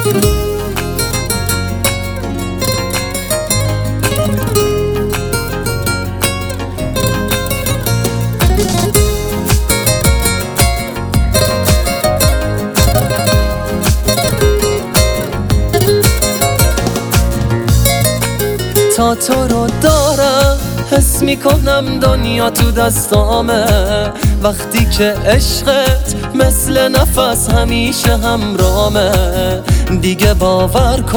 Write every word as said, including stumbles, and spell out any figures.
تا تو رو دارم حس میکنم دنیا تو دستامه، وقتی که عشقت مثل نفس همیشه همرامه. دیگه باور کن